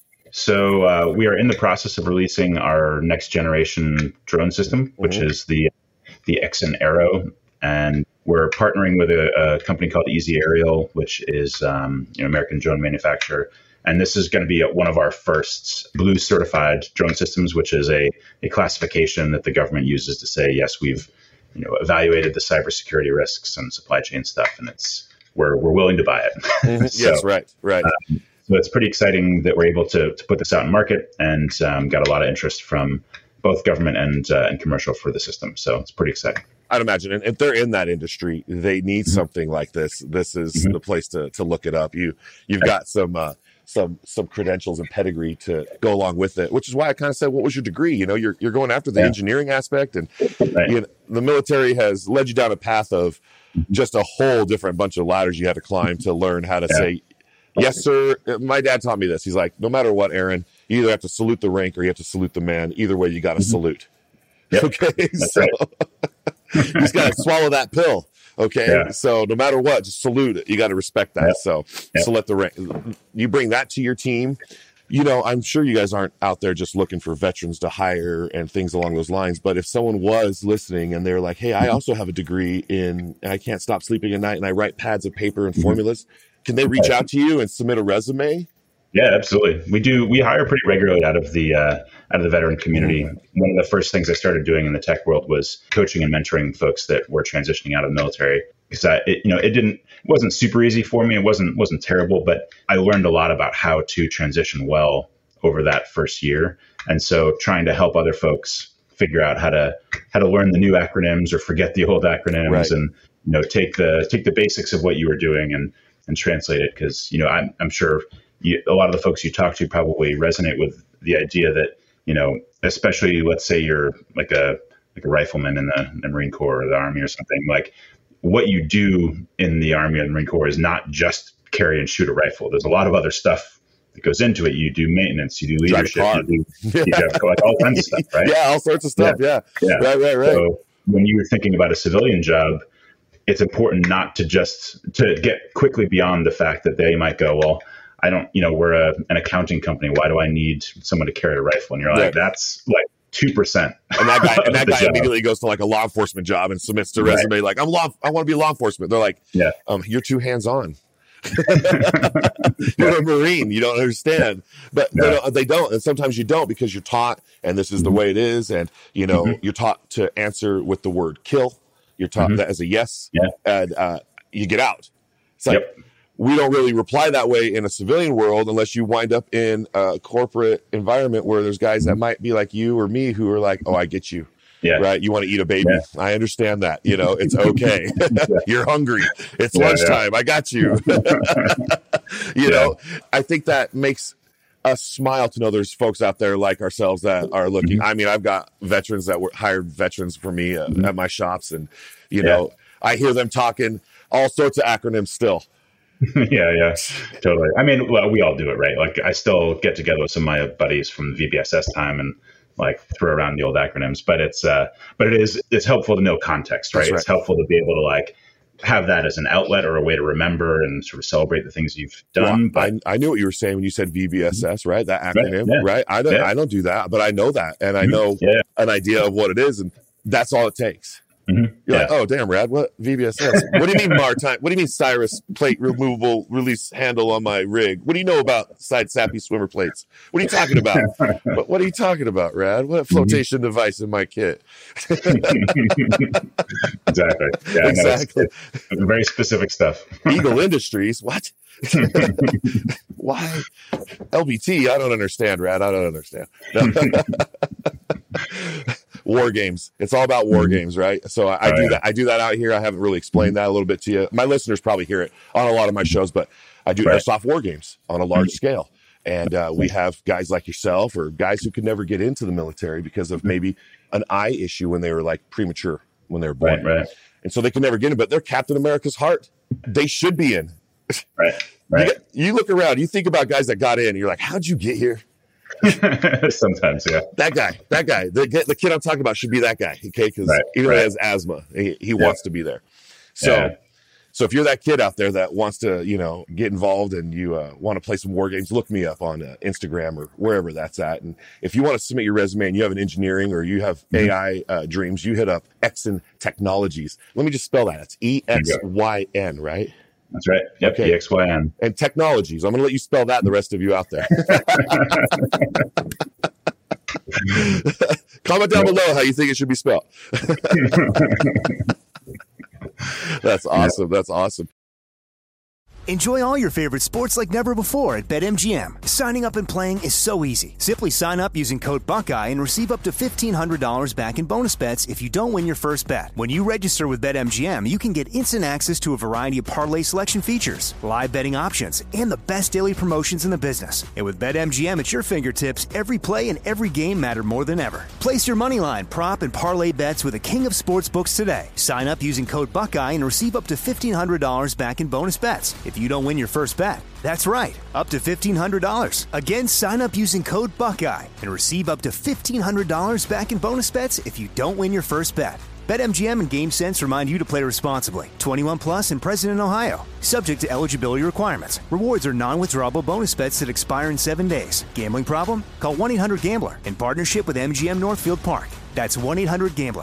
So we are in the process of releasing our next generation drone system, which is the Exyn Aero, and we're partnering with a company called Easy Aerial, which is an American drone manufacturer. And this is going to be one of our first Blue certified drone systems, which is a classification that the government uses to say, yes, we've evaluated the cybersecurity risks and supply chain stuff, and we're willing to buy it. So, yes, right. So it's pretty exciting that we're able to put this out in market, and got a lot of interest from both government and commercial for the system. So it's pretty exciting. I'd imagine, and if they're in that industry, they need something like this. This is the place to look it up. You've got some some credentials and pedigree to go along with it, which is why I kind of said, what was your degree? You know, you're going after the engineering aspect, and you know, the military has led you down a path of just a whole different bunch of ladders you had to climb to learn how to say, yes, sir. My dad taught me this. He's like, no matter what, Aaron, you either have to salute the rank or you have to salute the man. Either way, you got to salute. Yep. Okay. So you just got to swallow that pill. Okay. Yeah. So no matter what, just salute it. You got to respect that. Yep. So let the rank, you bring that to your team. You know, I'm sure you guys aren't out there just looking for veterans to hire and things along those lines. But if someone was listening and they're like, hey, I also have a degree and I can't stop sleeping at night and I write pads of paper and formulas, can they reach out to you and submit a resume? Yeah, absolutely. We hire pretty regularly out of the veteran community. One of the first things I started doing in the tech world was coaching and mentoring folks that were transitioning out of the military. Because it wasn't super easy for me. It wasn't terrible, but I learned a lot about how to transition well over that first year. And so trying to help other folks figure out how to learn the new acronyms or forget the old acronyms, and take the basics of what you were doing and translate it. Because I'm sure a lot of the folks you talk to probably resonate with the idea that especially let's say you're like a rifleman in the Marine Corps or the Army or something, like what you do in the Army or the Marine Corps is not just carry and shoot a rifle. There's a lot of other stuff that goes into it. You do maintenance, you do leadership, you drive like all kinds of stuff, right? Yeah, all sorts of stuff. Yeah. Right. So when you're thinking about a civilian job, it's important not to get quickly beyond the fact that they might go, well, I don't, we're an accounting company. Why do I need someone to carry a rifle? And you're like, that's like 2%. And that guy immediately goes to like a law enforcement job and submits to resume like, I want to be law enforcement. They're like, you're too hands-on. You're a Marine. You don't understand. But they don't. And sometimes you don't because you're taught, and this is the way it is. And, you're taught to answer with the word kill. You're taught that as a yes. Yeah. And you get out. It's like, we don't really reply that way in a civilian world unless you wind up in a corporate environment where there's guys that might be like you or me who are like, oh, I get you. Yeah. Right. You want to eat a baby. Yeah. I understand that. It's okay. You're hungry. It's lunchtime. I got you. I think that makes us smile to know there's folks out there like ourselves that are looking. I mean, I've got veterans that were hired veterans for me at my shops. And, I hear them talking all sorts of acronyms still. Yeah, totally. I mean, well, we all do it, right? Like I still get together with some of my buddies from the VBSS time and like throw around the old acronyms, but it's helpful to know context, right? It's helpful to be able to like have that as an outlet or a way to remember and sort of celebrate the things you've done. Well, I knew what you were saying when you said VBSS, right? That acronym, right? I don't do that, but I know that, and I know an idea of what it is, and that's all it takes. You're like, oh, damn, Rad, what VBSS? What do you mean Maritime? What do you mean Cyrus plate removable release handle on my rig? What do you know about side sappy swimmer plates? What are you talking about? What are you talking about, Rad? What flotation device in my kit? Exactly. Yeah, exactly. It's very specific stuff. Eagle Industries, what? Why? LBT, I don't understand, Rad. I don't understand. No. War games. It's all about war games, right? So I do that. I do that out here. I haven't really explained that a little bit to you. My listeners probably hear it on a lot of my shows, but I do airsoft war games on a large scale. And we have guys like yourself or guys who could never get into the military because of maybe an eye issue when they were like premature when they were born. Right. And so they can never get in, but they're Captain America's heart. They should be in. Right. You look around, you think about guys that got in, and you're like, how'd you get here? Sometimes, yeah. That guy, the kid I'm talking about should be that guy, okay? Because he has asthma. He wants to be there. So if you're that kid out there that wants to, get involved and you want to play some war games, look me up on Instagram or wherever that's at. And if you want to submit your resume and you have an engineering or you have AI dreams, you hit up Exyn Technologies. Let me just spell that. It's EXYN, right? That's right. Yep. Okay. EXYN. And Technologies. I'm going to let you spell that, the rest of you out there. Comment down below how you think it should be spelled. That's awesome. That's awesome. Enjoy all your favorite sports like never before at BetMGM. Signing up and playing is so easy. Simply sign up using code Buckeye and receive up to $1,500 back in bonus bets if you don't win your first bet. When you register with BetMGM, you can get instant access to a variety of parlay selection features, live betting options, and the best daily promotions in the business. And with BetMGM at your fingertips, every play and every game matter more than ever. Place your moneyline, prop, and parlay bets with the king of sportsbooks today. Sign up using code Buckeye and receive up to $1,500 back in bonus bets if you don't win your first bet. That's right, up to $1,500. Again, sign up using code Buckeye and receive up to $1,500 back in bonus bets if you don't win your first bet. BetMGM and GameSense remind you to play responsibly. 21 plus and present in Ohio. Subject to eligibility requirements. Rewards are non-withdrawable bonus bets that expire in 7 days. Gambling problem? Call 1-800-GAMBLER in partnership with MGM Northfield Park. That's 1-800-GAMBLER.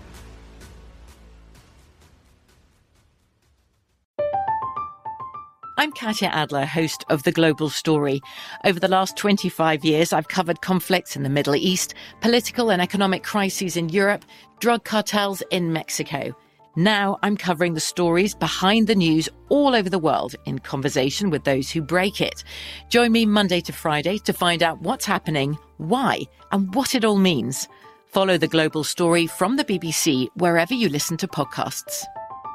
I'm Katya Adler, host of The Global Story. Over the last 25 years, I've covered conflicts in the Middle East, political and economic crises in Europe, drug cartels in Mexico. Now I'm covering the stories behind the news all over the world in conversation with those who break it. Join me Monday to Friday to find out what's happening, why, and what it all means. Follow The Global Story from the BBC wherever you listen to podcasts.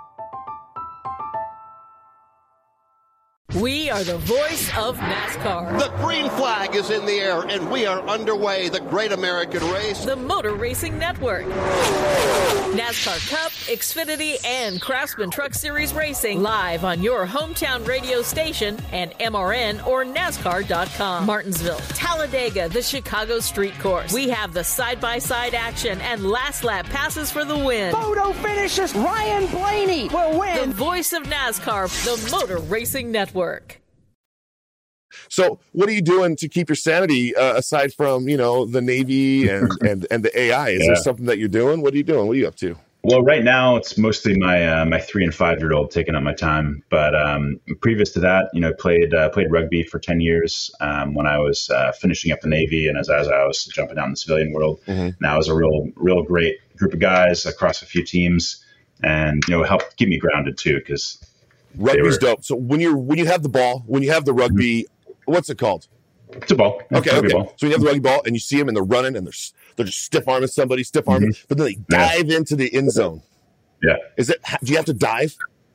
We are the voice of NASCAR. The green flag is in the air, and we are underway. The Great American Race. The Motor Racing Network. NASCAR Cup, Xfinity, and Craftsman Truck Series Racing live on your hometown radio station and MRN or NASCAR.com. Martinsville, Talladega, the Chicago Street Course. We have the side-by-side action and last lap passes for the win. Photo finishes. Ryan Blaney will win. The voice of NASCAR, the Motor Racing Network. So what are you doing to keep your sanity aside from, the Navy and the AI? Is there something that you're doing? What are you doing? What are you up to? Well, right now it's mostly my 3 and 5 year old taking up my time. But previous to that, played rugby for 10 years when I was finishing up the Navy, and as I was jumping out in the civilian world. Mm-hmm. Now it's a real great group of guys across a few teams, and helped keep me grounded too, because rugby's dope. So when you have the ball, when you have the rugby, what's it called? It's a ball. Okay. Ball. So you have the rugby ball, and you see them, and they're running, and they're just stiff arming somebody, but then they dive into the end zone. Yeah. Do you have to dive?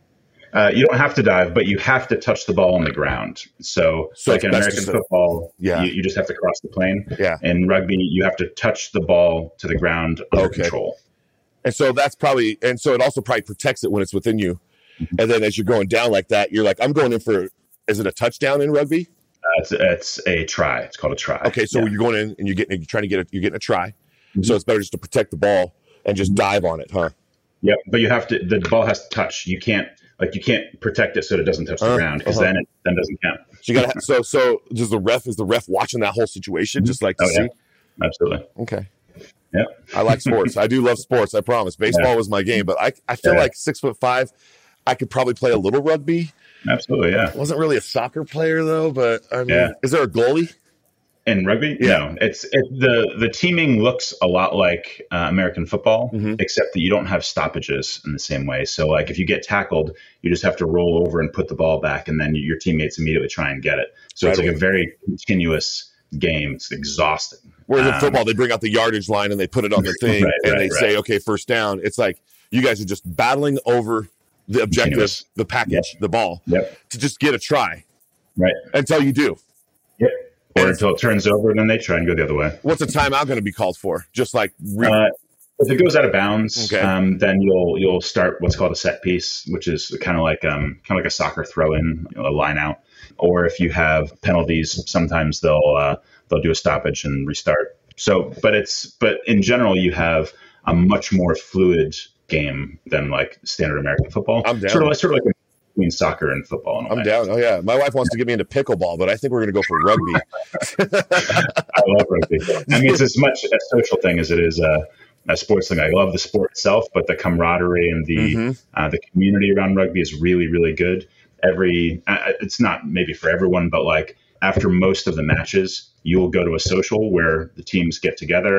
You don't have to dive, but you have to touch the ball on the ground. So like in American football, you just have to cross the plane. Yeah. In rugby, you have to touch the ball to the ground under control. And so it also probably protects it when it's within you. And then as you're going down like that, you're like, I'm going in for, is it a touchdown in rugby? It's a try. It's called a try. Okay, so you're going in and you're getting a try. Mm-hmm. So it's better just to protect the ball and just dive on it, huh? Yep, but the ball has to touch. You can't protect it so it doesn't touch the ground, because then it doesn't count. So you gotta so is the ref watching that whole situation, just like to see? Absolutely. Okay. Yeah. I like sports. I do love sports, I promise. Baseball was my game, but I feel like 6'5", I could probably play a little rugby. Absolutely, yeah. I wasn't really a soccer player though, but I mean, is there a goalie in rugby? Yeah. No, it's the teaming looks a lot like American football, except that you don't have stoppages in the same way. So like if you get tackled, you just have to roll over and put the ball back, and then your teammates immediately try and get it. So it's like a very continuous game. It's exhausting. Whereas in football, they bring out the yardage line and they put it on the thing they say, okay, first down. It's like you guys are just battling over the objective, the package, the ball, to just get a try. Right. Until you do. Yep. Or until it turns over, and then they try and go the other way. What's a timeout going to be called for? Just like if it goes out of bounds, then you'll start what's called a set piece, which is kind of like a soccer throw-in, a line out. Or if you have penalties, sometimes they'll do a stoppage and restart. So, but in general, you have a much more fluid game than like standard American football. I'm down. Sort of like between soccer and football. I'm down. Oh yeah, my wife wants to get me into pickleball, but I think we're going to go for rugby. I love rugby. I mean, it's as much a social thing as it is a sports thing. I love the sport itself, but the camaraderie and the community around rugby is really, really good. It's not maybe for everyone, but like after most of the matches, you'll go to a social where the teams get together,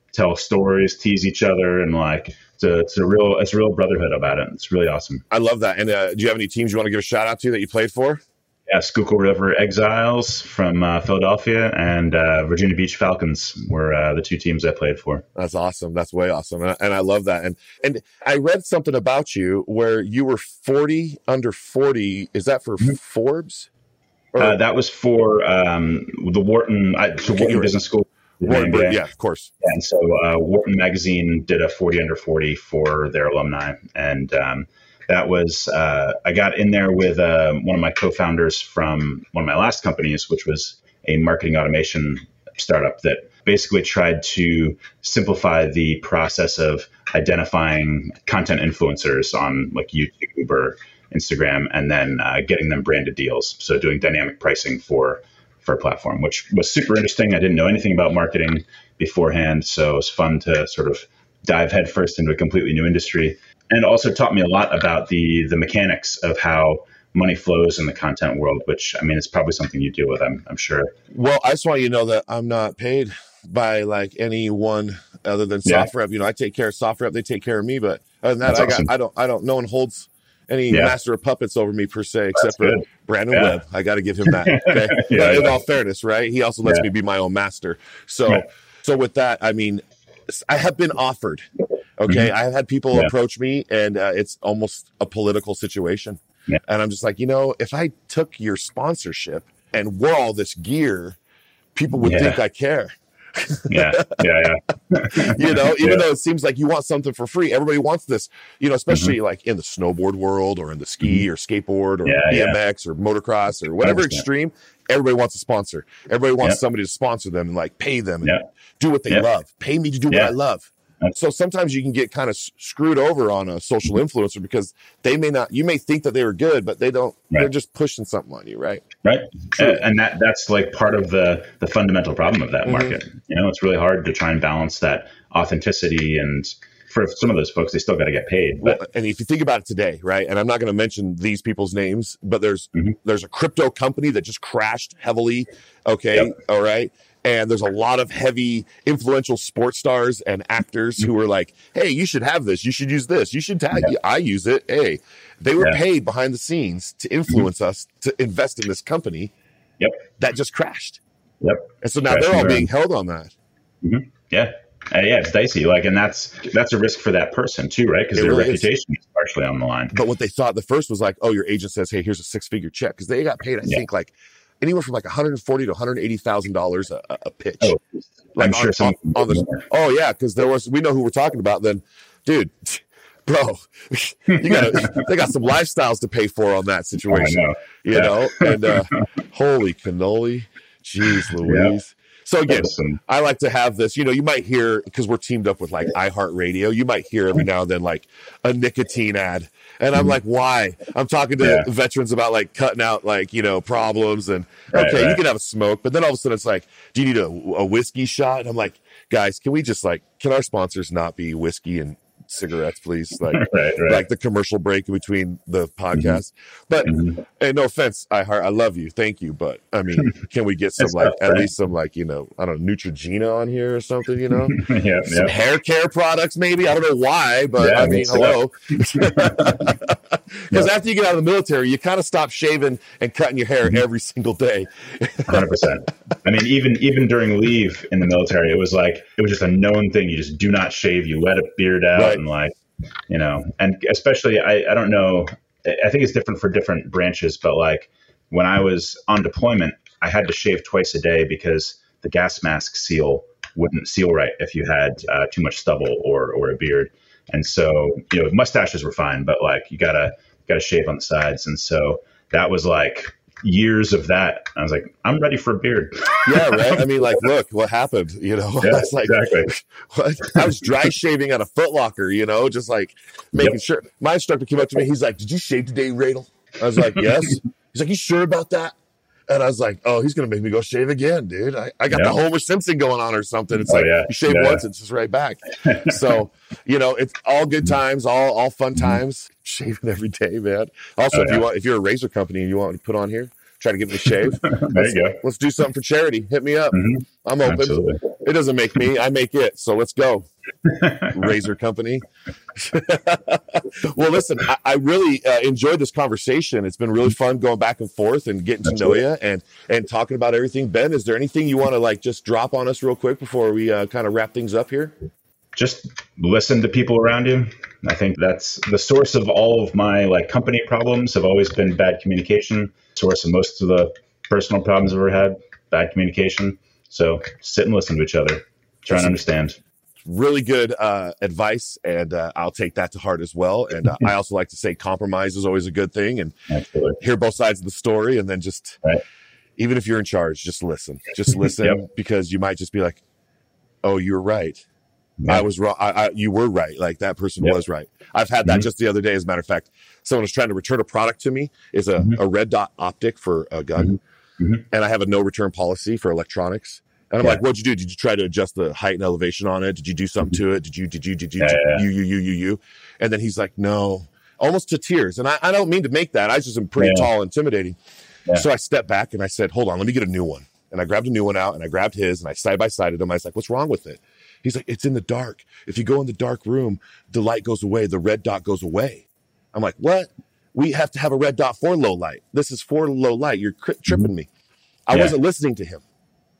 tell stories, tease each other, and like it's a real brotherhood about it. It's really awesome. I love that. And do you have any teams you want to give a shout out to that you played for? Yeah, Schuylkill River Exiles from Philadelphia and Virginia Beach Falcons were the two teams I played for. That's awesome. That's way awesome. And I love that. And I read something about you where you were 40 under 40. Is that for Forbes? That was for the Wharton Business School. Wharton, yeah, of course. And so Wharton Magazine did a 40 under 40 for their alumni. And that was, I got in there with one of my co-founders from one of my last companies, which was a marketing automation startup that basically tried to simplify the process of identifying content influencers on like YouTube or Instagram, and then getting them branded deals. So doing dynamic pricing for a platform, which was super interesting. I didn't know anything about marketing beforehand. So it was fun to sort of dive headfirst into a completely new industry. And also taught me a lot about the mechanics of how money flows in the content world, which, I mean, it's probably something you deal with, I'm sure. Well, I just want you to know that I'm not paid by like anyone other than SoftRep. You know, I take care of SoftRep, they take care of me, but other than that, awesome. I don't, no one holds any master of puppets over me per se, except for Brandon Webb. I got to give him that. Okay? But in all fairness, right? He also lets me be my own master. So, so with that, I mean, I have been offered. Okay. I've had people approach me, and it's almost a political situation. Yeah. And I'm just like, you know, if I took your sponsorship and wore all this gear, people would think I care. You know, even though it seems like you want something for free, everybody wants this, you know, especially like in the snowboard world or in the ski or skateboard or BMX or motocross or whatever extreme, everybody wants a sponsor. Everybody wants somebody to sponsor them and like pay them and do what they love. Pay me to do what I love. So sometimes you can get kind of screwed over on a social influencer because they may not, you may think that they were good, but they don't, they're just pushing something on you. Right. Right. And that's like part of the fundamental problem of that market. You know, it's really hard to try and balance that authenticity, and for some of those folks, they still got to get paid. But, well, and if you think about it today, right, and I'm not going to mention these people's names, but there's a crypto company that just crashed heavily. Okay. All right. And there's a lot of heavy influential sports stars and actors who are like, hey, you should have this. You should use this. You should tag. I use it. Hey, they were paid behind the scenes to influence us to invest in this company that just crashed. And so now they're all being held on that. Yeah, it's dicey. Like, and that's a risk for that person too, right? Because their reputation is partially on the line. But what they thought the first was like, oh, your agent says, hey, here's a 6-figure check, because they got paid, I think, like anywhere from like $140,000 to $180,000 a pitch. Oh, like I'm sure some. Because we know who we're talking about. Then, dude, bro, they got some lifestyles to pay for on that situation. You know, and holy cannoli, jeez Louise. So again, I like to have this, you know, you might hear, because we're teamed up with like iHeartRadio, you might hear every now and then like a nicotine ad. And I'm like, why? I'm talking to veterans about like cutting out like, you know, problems and you can have a smoke. But then all of a sudden it's like, do you need a whiskey shot? And I'm like, guys, can we just like, can our sponsors not be whiskey and cigarettes, please? Like, like the commercial break in between the podcast. But and no offense, I love you, thank you, but I mean, can we get some like at least some like, you know, I don't know, Neutrogena on here or something, you know? Some hair care products maybe. I don't know why, but I mean, hello. Because after you get out of the military, you kind of stop shaving and cutting your hair every single day. 100%. I mean, even during leave in the military, it was just a known thing. You just do not shave. You let a beard out and like, you know, and especially, I don't know, I think it's different for different branches, but like when I was on deployment, I had to shave twice a day because the gas mask seal wouldn't seal right if you had too much stubble or a beard. And so, you know, mustaches were fine, but like you gotta shave on the sides. And so that was like years of that. I was like, I'm ready for a beard. Yeah, right. I mean, like, look what happened, you know. Yeah, I was like, what? I was dry shaving at a Foot Locker, you know, just like making sure. My instructor came up to me. He's like, did you shave today, Radel? I was like, yes. He's like, you sure about that? And I was like, oh, he's going to make me go shave again, dude. I got the Homer Simpson going on or something. It's you shave once, it's just right back. So, you know, it's all good times, all fun times. Shaving every day, man. Also, if you're a razor company and you want to put on here, try to get me a shave. There you go. Let's do something for charity. Hit me up. I'm open. Absolutely. It doesn't make me. I make it. So let's go. Razor Company. Well, listen, I really enjoyed this conversation. It's been really fun going back and forth and getting to know you and talking about everything. Ben, is there anything you want to like just drop on us real quick before we kind of wrap things up here? Just listen to people around you. I think that's the source of all of my like company problems have always been bad communication. Source of most of the personal problems I've ever had, bad communication. So sit and listen to each other. Try and understand. Really good advice, and I'll take that to heart as well. And I also like to say compromise is always a good thing, and hear both sides of the story, and then just, even if you're in charge, just listen. Just listen, because you might just be like, oh, you're right. I was wrong. You were right. Like that person was right. I've had that just the other day. As a matter of fact, someone was trying to return a product to me. It's a red dot optic for a gun. And I have a no return policy for electronics. And I'm like, what'd you do? Did you try to adjust the height and elevation on it? Did you do something to it? Did you? And then he's like, no, almost to tears. And I don't mean to make that. I just am pretty tall, intimidating. So I stepped back and I said, hold on, let me get a new one. And I grabbed a new one out and I grabbed his and I side by sided him. I was like, what's wrong with it? He's like, it's in the dark. If you go in the dark room, the light goes away. The red dot goes away. I'm like, what? We have to have a red dot for low light. This is for low light. You're tripping me. I wasn't listening to him.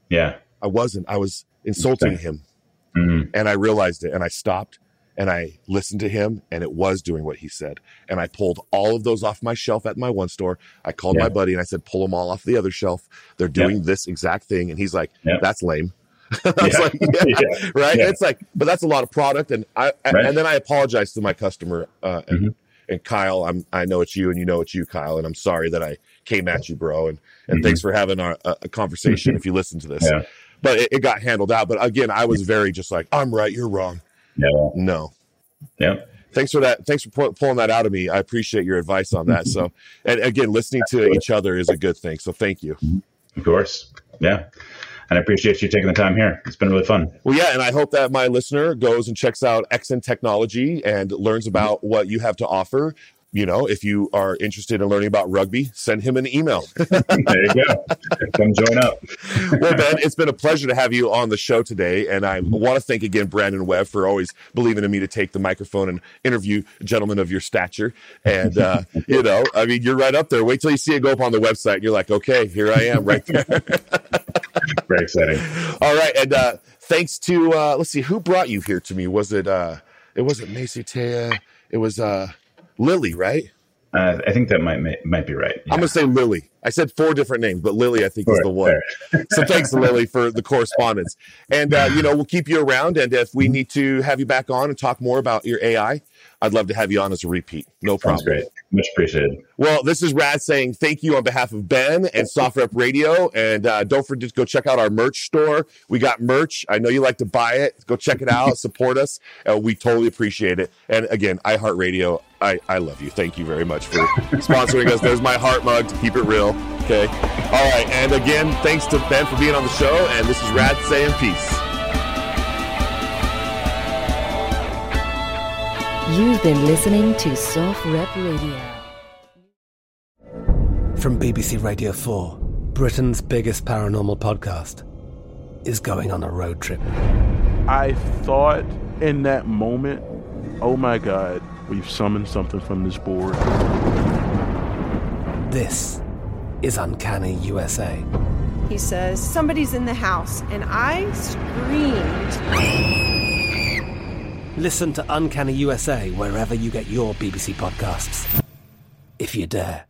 I wasn't. I was insulting him. And I realized it. And I stopped and I listened to him, and it was doing what he said. And I pulled all of those off my shelf at my one store. I called my buddy and I said, pull them all off the other shelf. They're doing this exact thing. And he's like, that's lame. I was like, right. It's like, but that's a lot of product. And and then I apologized to my customer, and Kyle, I know it's you and you know it's you, Kyle. And I'm sorry that I came at you, bro. And thanks for having a conversation if you listen to this. But it got handled out. But again, I was very just like, I'm right, you're wrong. No. Thanks for that. Thanks for pulling that out of me. I appreciate your advice on that. So, and again, listening to each other is a good thing. So thank you. Of course. Yeah. And I appreciate you taking the time here. It's been really fun. Well, yeah, and I hope that my listener goes and checks out XN Technology and learns about what you have to offer. You know, if you are interested in learning about rugby, send him an email. There you go. Come join up. Well, Ben, it's been a pleasure to have you on the show today. And I want to thank again Brandon Webb for always believing in me to take the microphone and interview gentlemen of your stature. And, you know, I mean, you're right up there. Wait till you see it go up on the website. And you're like, okay, here I am right there. Very exciting. All right. And thanks to, let's see, who brought you here to me? Was it wasn't Macy Taya. It was Lily, right? I think that might be right. I'm going to say Lily. I said 4 different names, but Lily, I think, is the one. So thanks, Lily, for the correspondence. And, you know, we'll keep you around. And if we need to have you back on and talk more about your AI, I'd love to have you on as a repeat. No problem. Sounds great. Much appreciated. Well, this is Rad saying thank you on behalf of Ben and SoftRep Radio. And don't forget to go check out our merch store. We got merch. I know you like to buy it. Go check it out. Support us. We totally appreciate it. And again, iHeartRadio, I love you. Thank you very much for sponsoring us. There's my heart mug to keep it real. Okay. All right. And again, thanks to Ben for being on the show. And this is Rad saying peace. You've been listening to SoftRep Radio. From BBC Radio 4, Britain's biggest paranormal podcast is going on a road trip. I thought in that moment, oh my God, we've summoned something from this board. This is Uncanny USA. He says, somebody's in the house, and I screamed. Listen to Uncanny USA wherever you get your BBC podcasts, if you dare.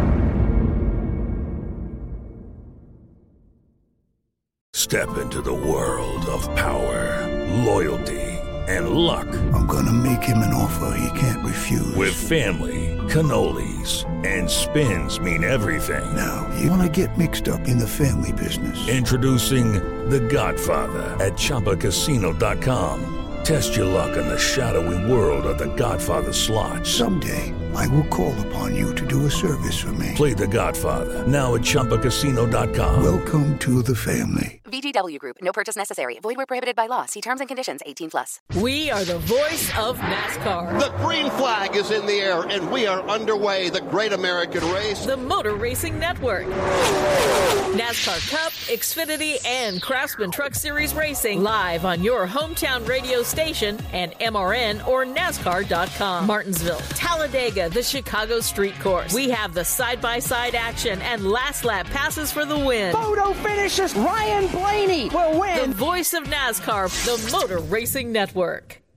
Step into the world of power, loyalty, and luck. I'm gonna make him an offer he can't refuse. With family, cannolis, and spins mean everything. Now, you wanna get mixed up in the family business. Introducing The Godfather at ChumbaCasino.com. Test your luck in the shadowy world of The Godfather slot. Someday, I will call upon you to do a service for me. Play The Godfather, now at ChumbaCasino.com. Welcome to the family. VGW Group. No purchase necessary. Void where prohibited by law. See terms and conditions. 18+. We are the voice of NASCAR. The green flag is in the air, and we are underway. The Great American Race. The Motor Racing Network. NASCAR Cup, Xfinity, and Craftsman Truck Series Racing live on your hometown radio station and MRN or NASCAR.com. Martinsville, Talladega, the Chicago Street Course. We have the side-by-side action and last lap passes for the win. Photo finishes. Ryan Blaney will win. The voice of NASCAR, the Motor Racing Network.